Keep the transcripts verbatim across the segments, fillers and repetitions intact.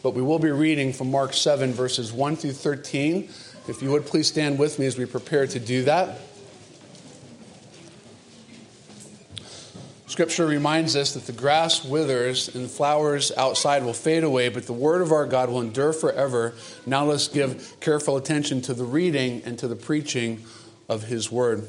but we will be reading from Mark seven, verses one through thirteen. If you would please stand with me as we prepare to do that. Scripture reminds us that the grass withers and the flowers outside will fade away, but the word of our God will endure forever. Now let's give careful attention to the reading and to the preaching of his word.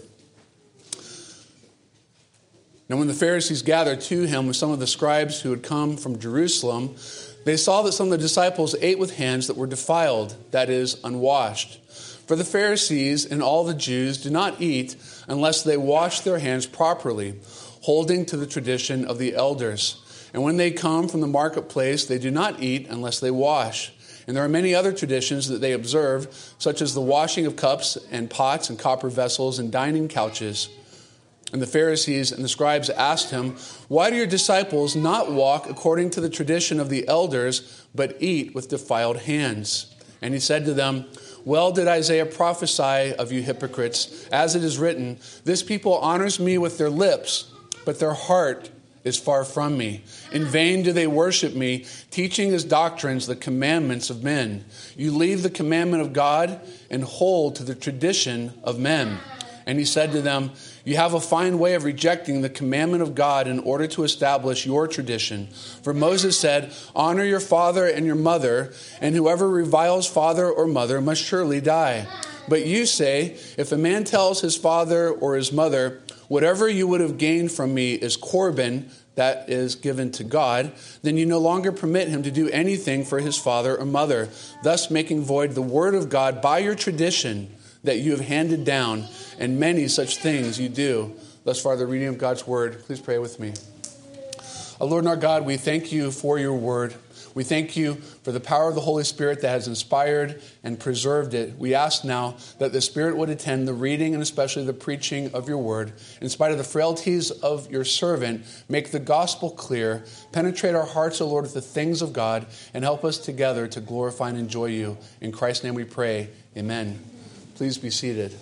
Now when the Pharisees gathered to him with some of the scribes who had come from Jerusalem, they saw that some of the disciples ate with hands that were defiled, that is, unwashed. For the Pharisees and all the Jews do not eat unless they wash their hands properly, holding to the tradition of the elders. And when they come from the marketplace, they do not eat unless they wash. And there are many other traditions that they observe, such as the washing of cups and pots and copper vessels and dining couches. And the Pharisees and the scribes asked him, "Why do your disciples not walk according to the tradition of the elders, but eat with defiled hands?" And he said to them, "Well did Isaiah prophesy of you hypocrites, as it is written, 'This people honors me with their lips, but their heart is far from me. In vain do they worship me, teaching as doctrines the commandments of men. You leave the commandment of God and hold to the tradition of men.'" And he said to them, "You have a fine way of rejecting the commandment of God in order to establish your tradition. For Moses said, 'Honor your father and your mother, and whoever reviles father or mother must surely die.' But you say, 'If a man tells his father or his mother, whatever you would have gained from me is Corban, that is given to God, then you no longer permit him to do anything for his father or mother, thus making void the word of God by your tradition that you have handed down, and many such things you do." Thus far, the reading of God's word. Please pray with me. Our Lord and our God, we thank you for your word. We thank you for the power of the Holy Spirit that has inspired and preserved it. We ask now that the Spirit would attend the reading and especially the preaching of your word. In spite of the frailties of your servant, make the gospel clear, penetrate our hearts, O Lord, with the things of God, and help us together to glorify and enjoy you. In Christ's name we pray. Amen. Please be seated.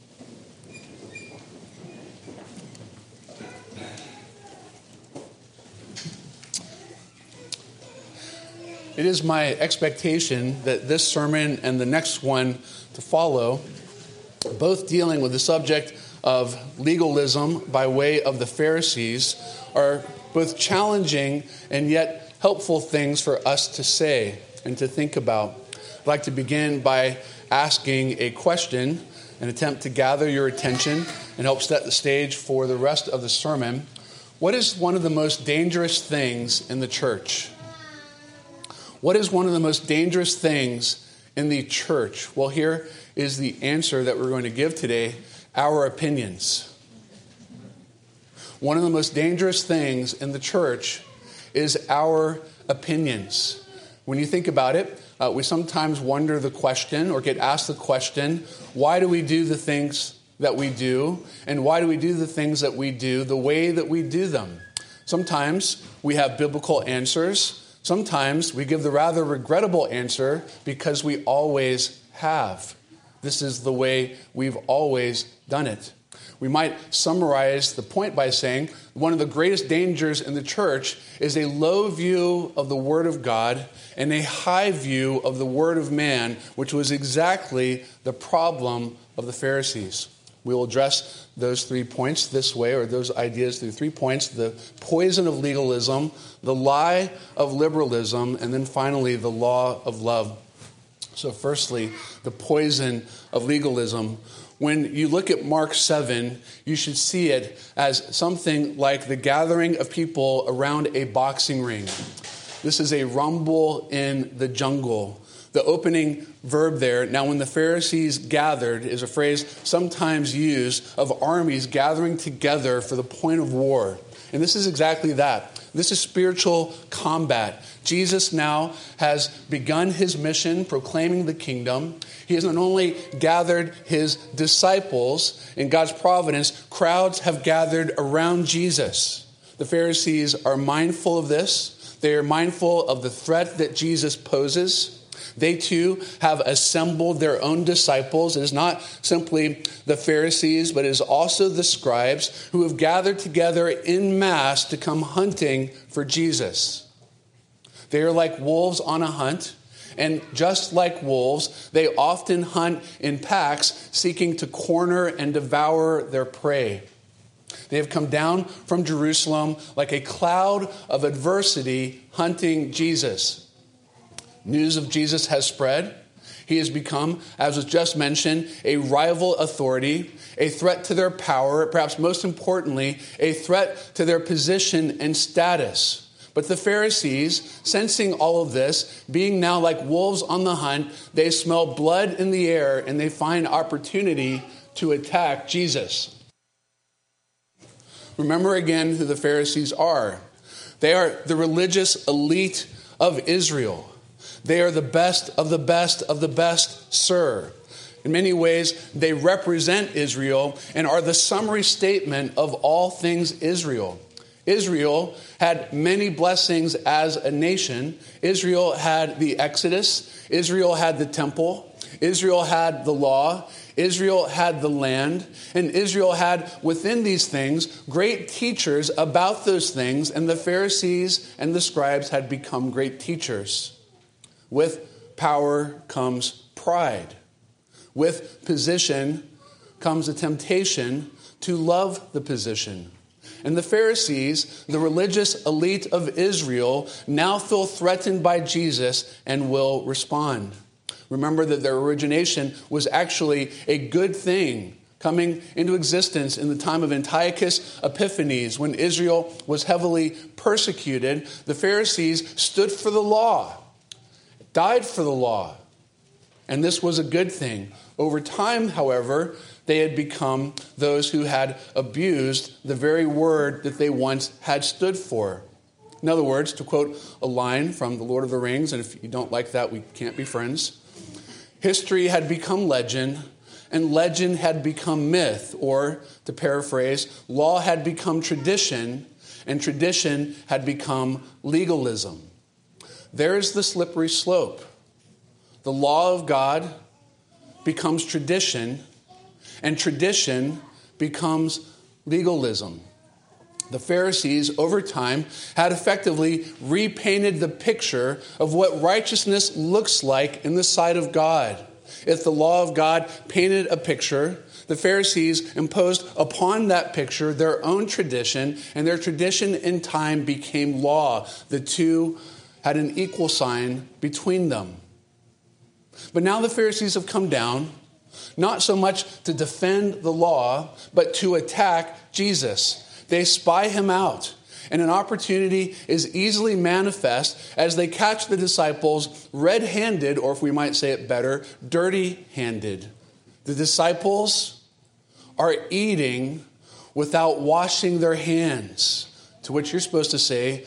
It is my expectation that this sermon and the next one to follow, both dealing with the subject of legalism by way of the Pharisees, are both challenging and yet helpful things for us to say and to think about. I'd like to begin by asking a question, an attempt to gather your attention and help set the stage for the rest of the sermon. What is one of the most dangerous things in the church? What is one of the most dangerous things in the church? Well, here is the answer that we're going to give today: our opinions. One of the most dangerous things in the church is our opinions. When you think about it, uh, we sometimes wonder the question or get asked the question, why do we do the things that we do? And why do we do the things that we do the way that we do them? Sometimes we have biblical answers. Sometimes we give the rather regrettable answer because we always have. This is the way we've always done it. We might summarize the point by saying one of the greatest dangers in the church is a low view of the Word of God and a high view of the Word of man, which was exactly the problem of the Pharisees. We will address those three points this way, or those ideas through three points: the poison of legalism, the lie of liberalism, and then finally the law of love. So firstly, the poison of legalism. When you look at Mark seven, you should see it as something like the gathering of people around a boxing ring. This is a rumble in the jungle. The opening verb there, "Now when the Pharisees gathered," is a phrase sometimes used of armies gathering together for the point of war. And this is exactly that. This is spiritual combat. Jesus now has begun his mission proclaiming the kingdom. He has not only gathered his disciples in God's providence, crowds have gathered around Jesus. The Pharisees are mindful of this. They are mindful of the threat that Jesus poses. They too have assembled their own disciples. It is not simply the Pharisees, but it is also the scribes who have gathered together en masse to come hunting for Jesus. They are like wolves on a hunt. And just like wolves, they often hunt in packs, seeking to corner and devour their prey. They have come down from Jerusalem like a cloud of adversity hunting Jesus. News of Jesus has spread. He has become, as was just mentioned, a rival authority, a threat to their power, perhaps most importantly, a threat to their position and status. But the Pharisees, sensing all of this, being now like wolves on the hunt, they smell blood in the air and they find opportunity to attack Jesus. Remember again who the Pharisees are. They are the religious elite of Israel. They are the best of the best of the best, sir. In many ways, they represent Israel and are the summary statement of all things Israel. Israel had many blessings as a nation. Israel had the Exodus. Israel had the temple. Israel had the law. Israel had the land. And Israel had within these things great teachers about those things. And the Pharisees and the scribes had become great teachers. With power comes pride. With position comes a temptation to love the position. And the Pharisees, the religious elite of Israel, now feel threatened by Jesus and will respond. Remember that their origination was actually a good thing coming into existence in the time of Antiochus Epiphanes, when Israel was heavily persecuted. The Pharisees stood for the law, died for the law, and this was a good thing. Over time, however, they had become those who had abused the very word that they once had stood for. In other words, to quote a line from The Lord of the Rings, and if you don't like that, we can't be friends. History had become legend, and legend had become myth, or, to paraphrase, law had become tradition, and tradition had become legalism. There's the slippery slope. The law of God becomes tradition, and tradition becomes legalism. The Pharisees, over time, had effectively repainted the picture of what righteousness looks like in the sight of God. If the law of God painted a picture, the Pharisees imposed upon that picture their own tradition, and their tradition in time became law. The two had an equal sign between them. But now the Pharisees have come down, not so much to defend the law, but to attack Jesus. They spy him out, and an opportunity is easily manifest as they catch the disciples red-handed, or if we might say it better, dirty-handed. The disciples are eating without washing their hands, to which you're supposed to say,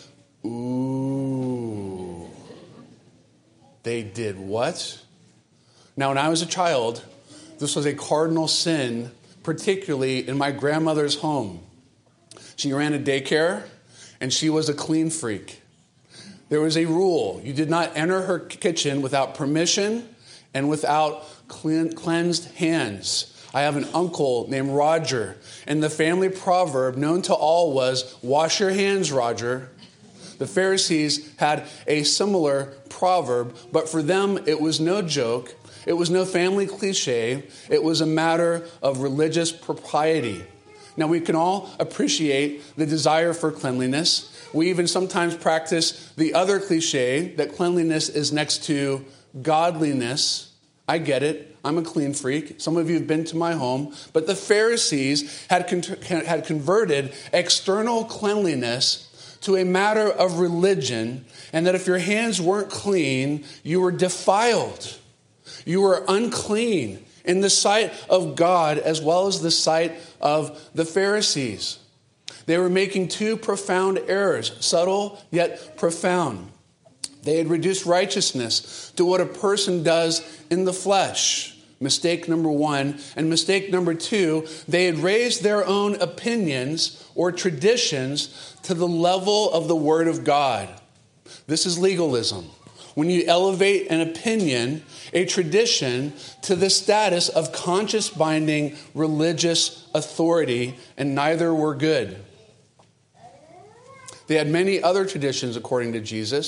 ooh, they did what? Now, when I was a child, this was a cardinal sin, particularly in my grandmother's home. She ran a daycare, and she was a clean freak. There was a rule. You did not enter her kitchen without permission and without clean, cleansed hands. I have an uncle named Roger, and the family proverb known to all was, wash your hands, Roger. The Pharisees had a similar proverb, but for them it was no joke. It was no family cliche. It was a matter of religious propriety. Now, we can all appreciate the desire for cleanliness. We even sometimes practice the other cliche that cleanliness is next to godliness. I get it. I'm a clean freak. Some of you have been to my home. But the Pharisees had, con- had converted external cleanliness to a matter of religion, and that if your hands weren't clean, you were defiled. You were unclean in the sight of God as well as the sight of the Pharisees. They were making two profound errors, subtle yet profound. They had reduced righteousness to what a person does in the flesh. Mistake number one. And mistake number two, they had raised their own opinions or traditions to the level of the Word of God. This is legalism. When you elevate an opinion, a tradition, to the status of conscious binding religious authority, and neither were good. They had many other traditions according to Jesus.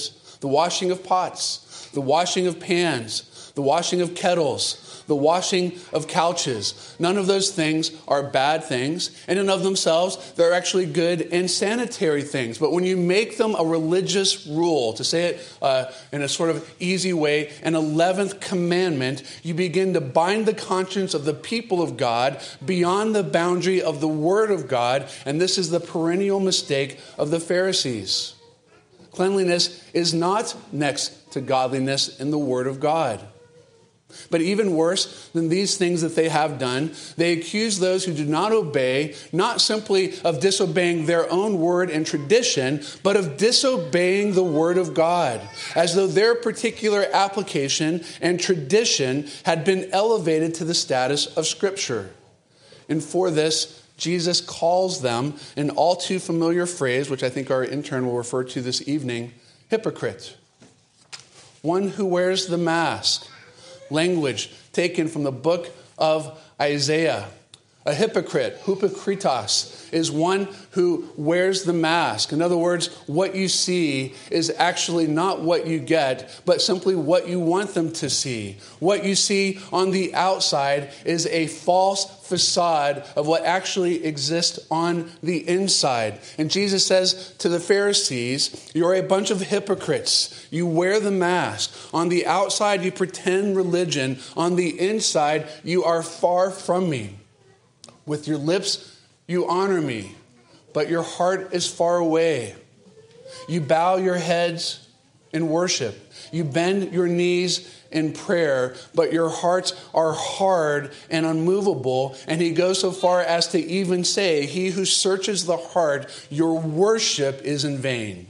the washing of pots, the washing of pans, the washing of kettles, the washing of couches. None of those things are bad things, and in of themselves, they're actually good and sanitary things. But when you make them a religious rule, to say it uh, in a sort of easy way, an eleventh commandment, you begin to bind the conscience of the people of God beyond the boundary of the Word of God, and this is the perennial mistake of the Pharisees. Cleanliness is not next to godliness in the Word of God. But even worse than these things that they have done, they accuse those who do not obey, not simply of disobeying their own word and tradition, but of disobeying the word of God, as though their particular application and tradition had been elevated to the status of Scripture. And for this, Jesus calls them an all too familiar phrase, which I think our intern will refer to this evening, hypocrite. One who wears the mask. Language taken from the book of Isaiah. A hypocrite, hypokritos, is one who wears the mask. In other words, what you see is actually not what you get, but simply what you want them to see. What you see on the outside is a false facade of what actually exists on the inside. And Jesus says to the Pharisees, you're a bunch of hypocrites. You wear the mask. On the outside, you pretend religion. On the inside, you are far from me. With your lips, you honor me, but your heart is far away. You bow your heads in worship. You bend your knees in prayer, but your hearts are hard and unmovable. And he goes so far as to even say, he who searches the heart, your worship is in vain.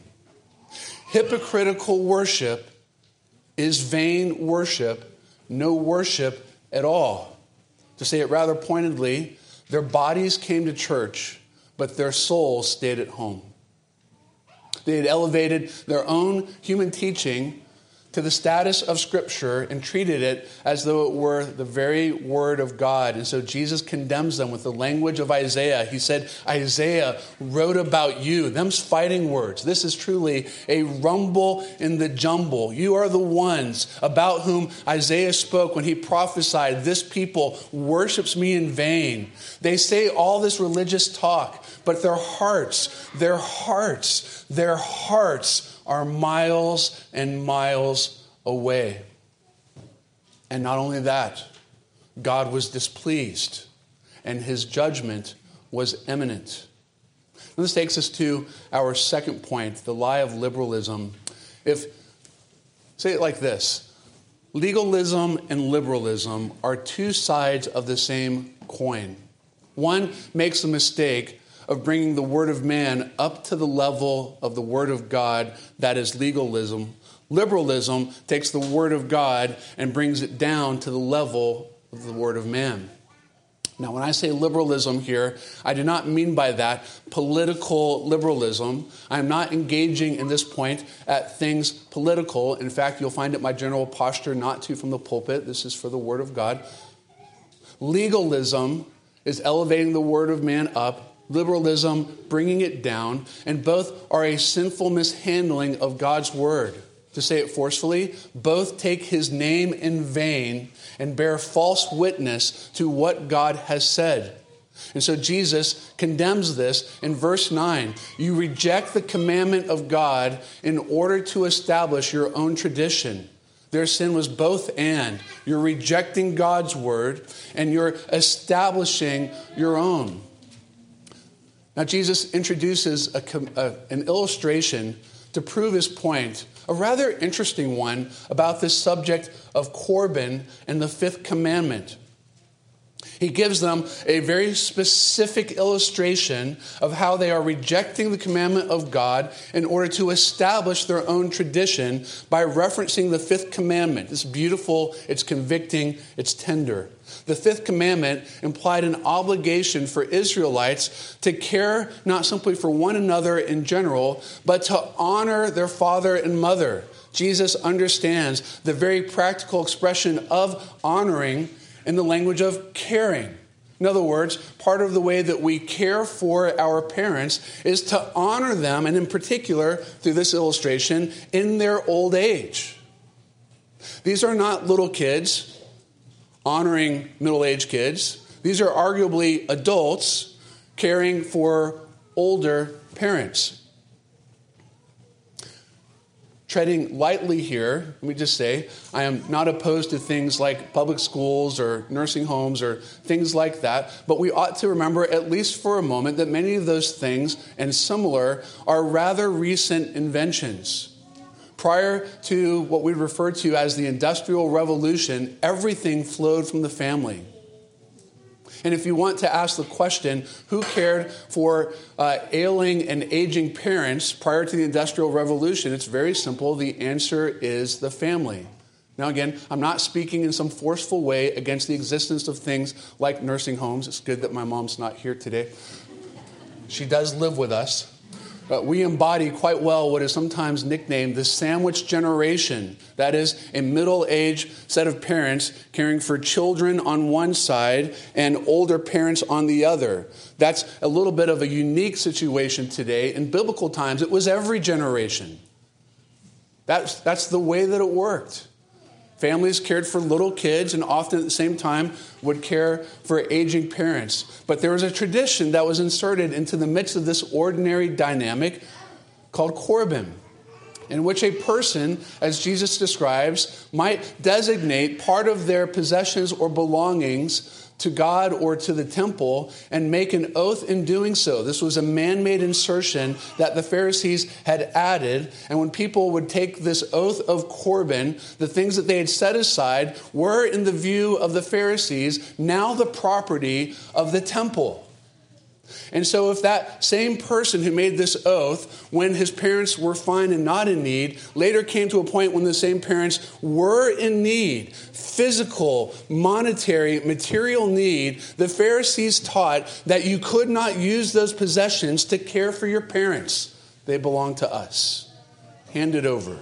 Hypocritical worship is vain worship, no worship at all. To say it rather pointedly, their bodies came to church, but their souls stayed at home. They had elevated their own human teaching to the status of Scripture and treated it as though it were the very Word of God. And so Jesus condemns them with the language of Isaiah. He said, Isaiah wrote about you. Them's fighting words. This is truly a rumble in the jumble. You are the ones about whom Isaiah spoke when he prophesied, this people worships me in vain. They say all this religious talk, but their hearts, their hearts, their hearts are miles and miles away. And not only that, God was displeased, and his judgment was imminent. And this takes us to our second point, the lie of liberalism. If, say it like this, legalism and liberalism are two sides of the same coin. One makes a mistake of bringing the word of man up to the level of the word of God, that is legalism. Liberalism takes the word of God and brings it down to the level of the word of man. Now, when I say liberalism here, I do not mean by that political liberalism. I am not engaging in this point at things political. In fact, you'll find it my general posture not to from the pulpit. This is for the word of God. Legalism is elevating the word of man up. Liberalism, bringing it down, and both are a sinful mishandling of God's word. To say it forcefully, both take his name in vain and bear false witness to what God has said. And so Jesus condemns this in verse nine. You reject the commandment of God in order to establish your own tradition. Their sin was both and. You're rejecting God's word and you're establishing your own. Now, Jesus introduces a, a, an illustration to prove his point, a rather interesting one about this subject of Corban and the fifth commandment. He gives them a very specific illustration of how they are rejecting the commandment of God in order to establish their own tradition by referencing the fifth commandment. It's beautiful, it's convicting, it's tender. The fifth commandment implied an obligation for Israelites to care not simply for one another in general, but to honor their father and mother. Jesus understands the very practical expression of honoring in the language of caring. In other words, part of the way that we care for our parents is to honor them, and in particular, through this illustration, in their old age. These are not little kids honoring middle-aged kids. These are arguably adults caring for older parents. Treading lightly here, let me just say, I am not opposed to things like public schools or nursing homes or things like that, but we ought to remember, at least for a moment, that many of those things and similar are rather recent inventions. Prior to what we refer to as the Industrial Revolution, everything flowed from the family. And if you want to ask the question, who cared for uh, ailing and aging parents prior to the Industrial Revolution, it's very simple. The answer is the family. Now, again, I'm not speaking in some forceful way against the existence of things like nursing homes. It's good that my mom's not here today. She does live with us. But we embody quite well what is sometimes nicknamed the sandwich generation. That is, a middle-aged set of parents caring for children on one side and older parents on the other. That's a little bit of a unique situation today. In biblical times, it was every generation. That's, that's the way that it worked. Families cared for little kids and often at the same time would care for aging parents. But there was a tradition that was inserted into the midst of this ordinary dynamic called Corban, in which a person, as Jesus describes, might designate part of their possessions or belongings to God or to the temple and make an oath in doing so. This was a man-made insertion that the Pharisees had added. And when people would take this oath of Corban, the things that they had set aside were, in the view of the Pharisees, now the property of the temple. And so if that same person who made this oath, when his parents were fine and not in need, later came to a point when the same parents were in need, physical, monetary, material need, the Pharisees taught that you could not use those possessions to care for your parents. They belong to us. Hand it over.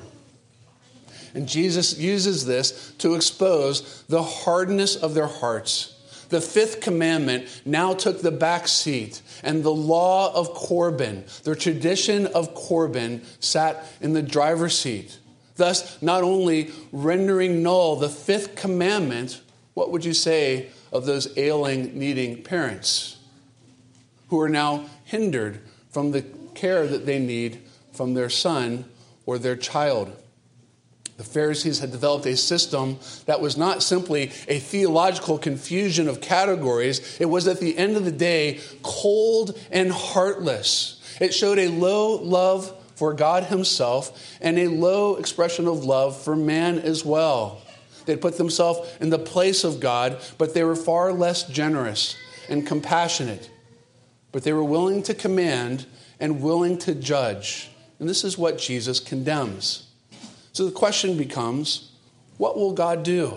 And Jesus uses this to expose the hardness of their hearts. The fifth commandment now took the back seat, and the law of Corban, the tradition of Corban, sat in the driver's seat. Thus, not only rendering null the fifth commandment, what would you say of those ailing, needing parents who are now hindered from the care that they need from their son or their child? The Pharisees had developed a system that was not simply a theological confusion of categories. It was, at the end of the day, cold and heartless. It showed a low love for God himself and a low expression of love for man as well. They'd put themselves in the place of God, but they were far less generous and compassionate. But they were willing to command and willing to judge. And this is what Jesus condemns. So the question becomes, what will God do?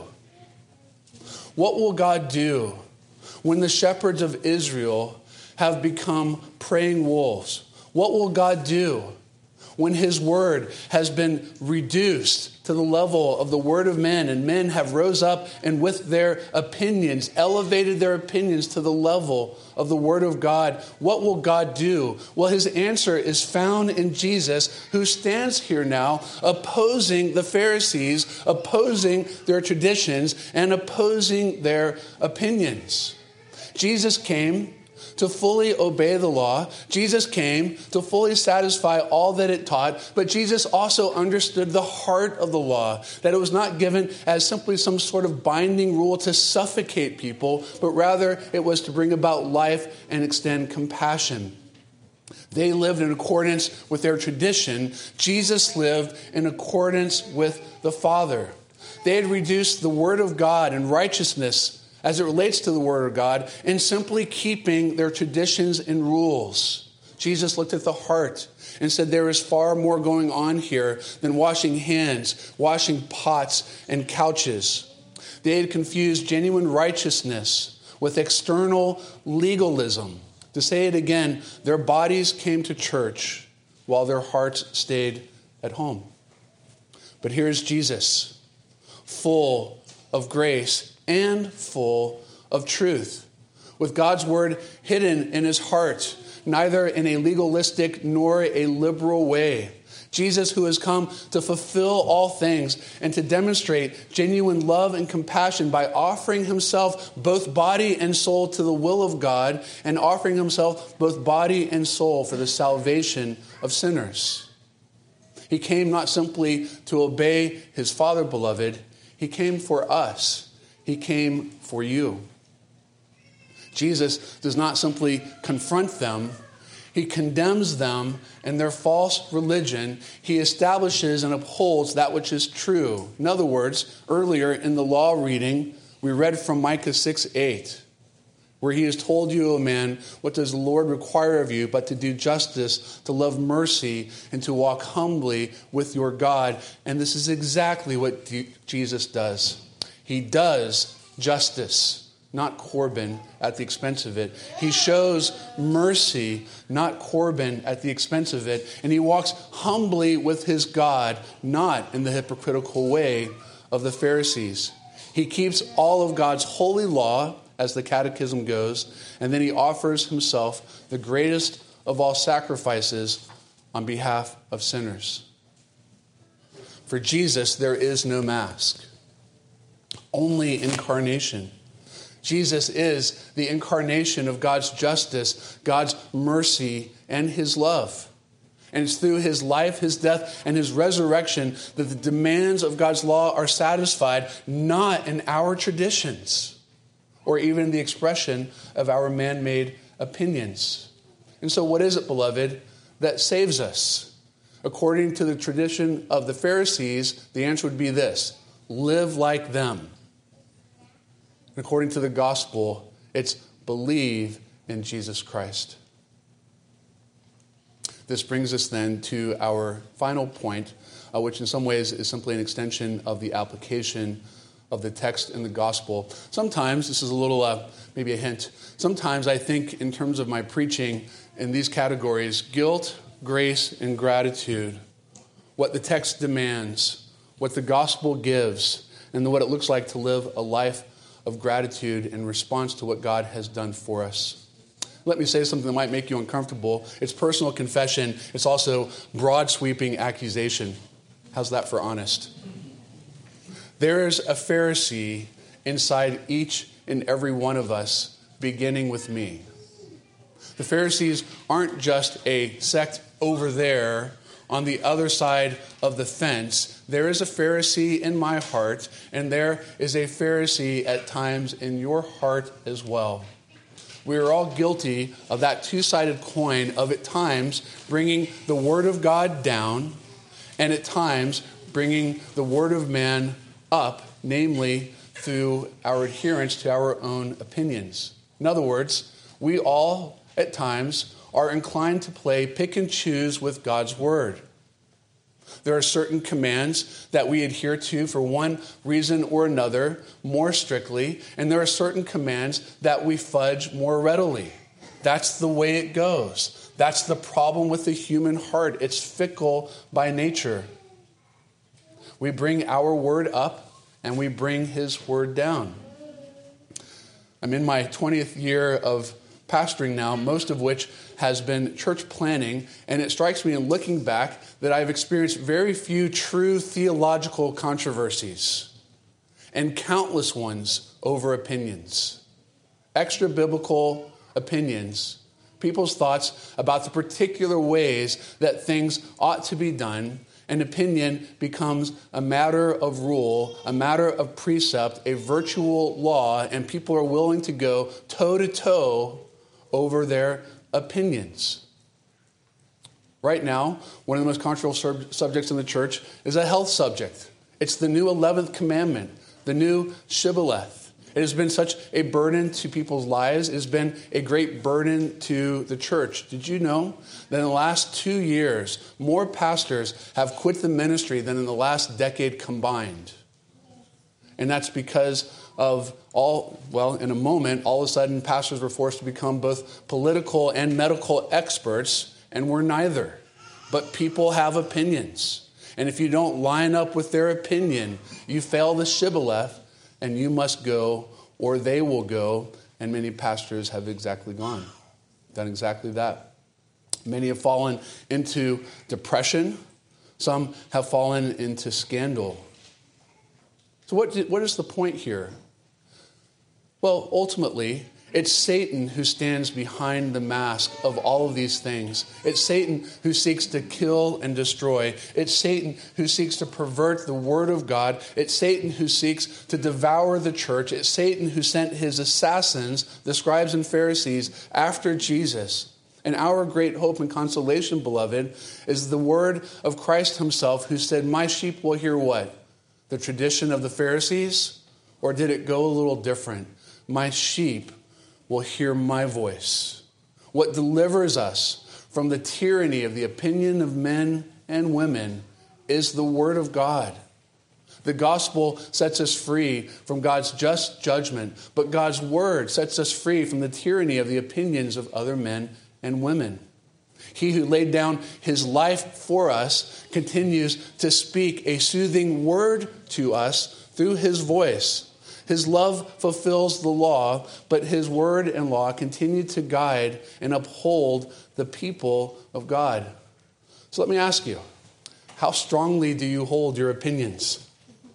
What will God do when the shepherds of Israel have become praying wolves? What will God do when his word has been reduced to the level of the word of men, and men have rose up and with their opinions, elevated their opinions to the level of the word of God? What will God do? Well, his answer is found in Jesus, who stands here now opposing the Pharisees, opposing their traditions, and opposing their opinions. Jesus came to fully obey the law. Jesus came to fully satisfy all that it taught, but Jesus also understood the heart of the law, that it was not given as simply some sort of binding rule to suffocate people, but rather it was to bring about life and extend compassion. They lived in accordance with their tradition. Jesus lived in accordance with the Father. They had reduced the word of God and righteousness as it relates to the word of God in simply keeping their traditions and rules. Jesus looked at the heart and said, there is far more going on here than washing hands, washing pots and couches. They had confused genuine righteousness with external legalism. To say it again, their bodies came to church while their hearts stayed at home. But here's Jesus, full of grace and full of truth. with God's word hidden in his heart, neither in a legalistic nor a liberal way. Jesus, who has come to fulfill all things and to demonstrate genuine love and compassion by offering himself both body and soul to the will of God, and offering himself both body and soul for the salvation of sinners. He came not simply to obey his Father, beloved. He came for us. He came for you. Jesus does not simply confront them. He condemns them and their false religion. He establishes and upholds that which is true. In other words, earlier in the law reading, we read from Micah six eight, where he has told you, O man, what does the Lord require of you but to do justice, to love mercy, and to walk humbly with your God. And this is exactly what Jesus does. He does justice, not Corbin at the expense of it. He shows mercy, not Corbin at the expense of it. And he walks humbly with his God, not in the hypocritical way of the Pharisees. He keeps all of God's holy law, as the catechism goes, and then he offers himself the greatest of all sacrifices on behalf of sinners. For Jesus, there is no mask, only incarnation. Jesus is the incarnation of God's justice, God's mercy, and his love. And it's through his life, his death, and his resurrection that the demands of God's law are satisfied, not in our traditions or even the expression of our man-made opinions. And so what is it, beloved, that saves us? According to the tradition of the Pharisees, the answer would be this: live like them. According to the gospel, it's believe in Jesus Christ. This brings us then to our final point, uh, which in some ways is simply an extension of the application of the text in the gospel. Sometimes, this is a little, uh, maybe a hint, sometimes I think in terms of my preaching in these categories: guilt, grace, and gratitude. What the text demands, what the gospel gives, and what it looks like to live a life of gratitude in response to what God has done for us. Let me say something that might make you uncomfortable. It's personal confession. It's also broad sweeping accusation. How's that for honest? There is a Pharisee inside each and every one of us, beginning with me. The Pharisees aren't just a sect over there on the other side of the fence. There is a Pharisee in my heart, and there is a Pharisee at times in your heart as well. We are all guilty of that two-sided coin of at times bringing the word of God down and at times bringing the word of man up, namely through our adherence to our own opinions. In other words, we all at times are inclined to play pick and choose with God's word. There are certain commands that we adhere to for one reason or another more strictly, and there are certain commands that we fudge more readily. That's the way it goes. That's the problem with the human heart. It's fickle by nature. We bring our word up and we bring his word down. I'm in my twentieth year of pastoring now, most of which has been church planning, and it strikes me in looking back that I've experienced very few true theological controversies and countless ones over opinions. Extra biblical opinions, people's thoughts about the particular ways that things ought to be done. An opinion becomes a matter of rule, a matter of precept, a virtual law, and people are willing to go toe-to-toe over their opinions. Right now, one of the most controversial subjects in the church is a health subject. It's the new eleventh commandment, the new shibboleth. It has been such a burden to people's lives. It has been a great burden to the church. Did you know that in the last two years, more pastors have quit the ministry than in the last decade combined? And that's because of all, well, in a moment, all of a sudden, pastors were forced to become both political and medical experts, and we're neither. But people have opinions. And if you don't line up with their opinion, you fail the shibboleth, and you must go, or they will go, And many pastors have exactly gone, done exactly that. Many have fallen into depression. Some have fallen into scandal. So what, what is the point here? Well, ultimately, it's Satan who stands behind the mask of all of these things. It's Satan who seeks to kill and destroy. It's Satan who seeks to pervert the word of God. It's Satan who seeks to devour the church. It's Satan who sent his assassins, the scribes and Pharisees, after Jesus. And our great hope and consolation, beloved, is the word of Christ himself, who said, my sheep will hear what? The tradition of the Pharisees? Or did it go a little different? My sheep will hear my voice. What delivers us from the tyranny of the opinion of men and women is the word of God. The gospel sets us free from God's just judgment, but God's word sets us free from the tyranny of the opinions of other men and women. He who laid down his life for us continues to speak a soothing word to us through his voice. His love fulfills the law, but his word and law continue to guide and uphold the people of God. So let me ask you, how strongly do you hold your opinions?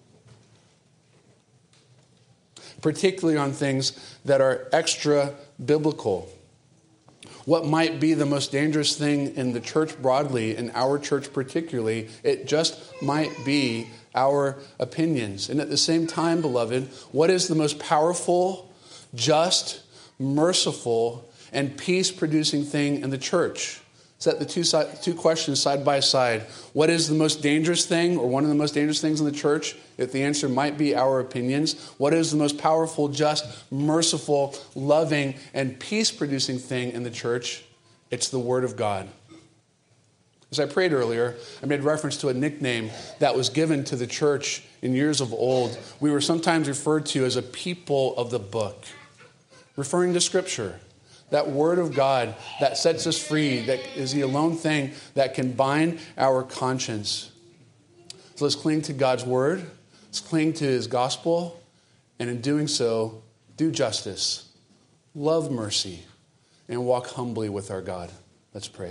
Particularly on things that are extra biblical. What might be the most dangerous thing in the church broadly, in our church particularly, it just might be our opinions. And at the same time, beloved, what is the most powerful, just, merciful, and peace-producing thing in the church? Set the two, two questions side by side. What is the most dangerous thing, or one of the most dangerous things in the church? If the answer might be our opinions. What is the most powerful, just, merciful, loving, and peace-producing thing in the church? It's the Word of God. As I prayed earlier, I made reference to a nickname that was given to the church in years of old. We were sometimes referred to as a people of the book, referring to Scripture. That word of God that sets us free, that is the alone thing that can bind our conscience. So let's cling to God's word. Let's cling to his gospel. And in doing so, do justice, love mercy, and walk humbly with our God. Let's pray.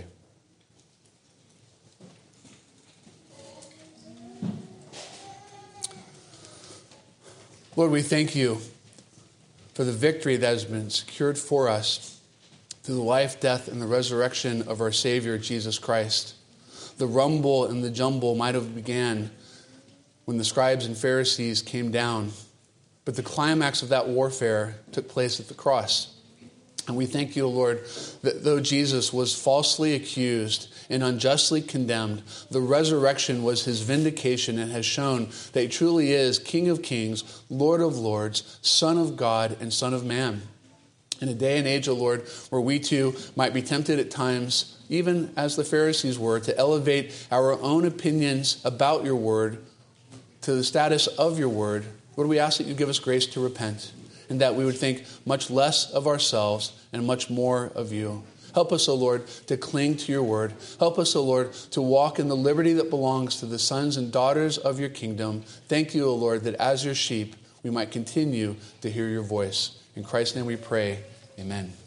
Lord, we thank you for the victory that has been secured for us through the life, death, and the resurrection of our Savior, Jesus Christ. The rumble and the jumble might have began when the scribes and Pharisees came down, but the climax of that warfare took place at the cross. And we thank you, Lord, that though Jesus was falsely accused and unjustly condemned, the resurrection was his vindication and has shown that he truly is King of Kings, Lord of Lords, Son of God, and Son of Man. In a day and age, O Lord, where we too might be tempted at times, even as the Pharisees were, to elevate our own opinions about your word to the status of your word, Lord, we ask that you give us grace to repent and that we would think much less of ourselves and much more of you. Help us, O Lord, to cling to your word. Help us, O Lord, to walk in the liberty that belongs to the sons and daughters of your kingdom. Thank you, O Lord, that as your sheep, we might continue to hear your voice. In Christ's name we pray, amen.